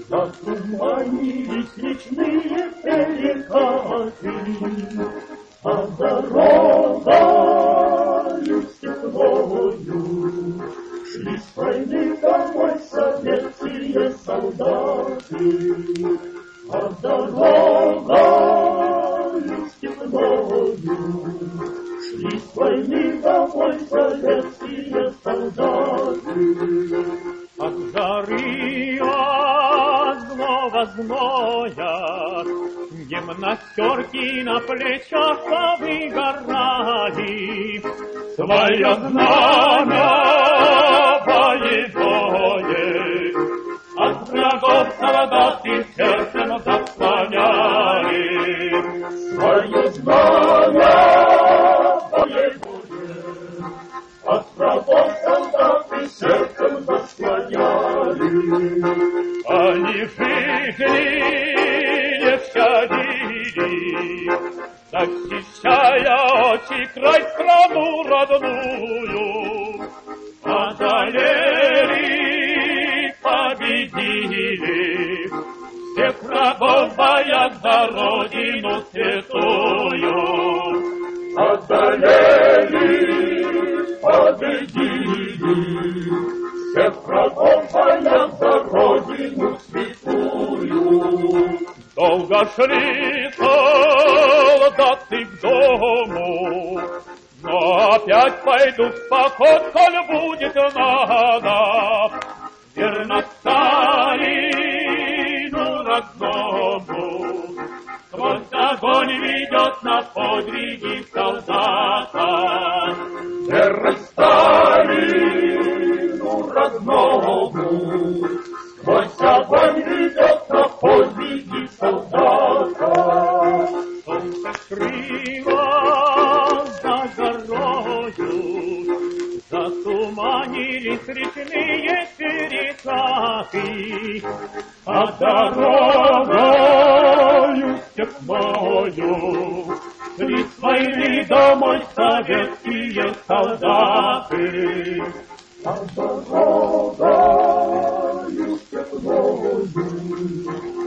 Затуманились речные перекаты, а дорогою степною шли с войны домой советские солдаты, а дорогою степною шли с войны домой советские солдаты. От жары от злого зноя гимнастерки на плечах повыгорали, свое знамя боевое от врагов солдаты сердцем заслоняли, свое знамя боевое от врагов солдаты сердцем заслоняли. Они жили, не щадили, защищая очи край, страну родную, одолели, победили всех врагов, боясь за родину святую. Одолели, победили всех врагов, боясь за родину святую. Долго шли солдаты к дому, но опять пойдут в поход, коль будет надо. Верно старину родному, сквозь огонь ведет на подвиги солдата. Верно старину родному, сквозь огонь ведет на подвиги солдата. Солнце скрыло за горою, затуманились речные перекаты, а дорогою степною шли с войны домой советские солдаты. А дорогою степною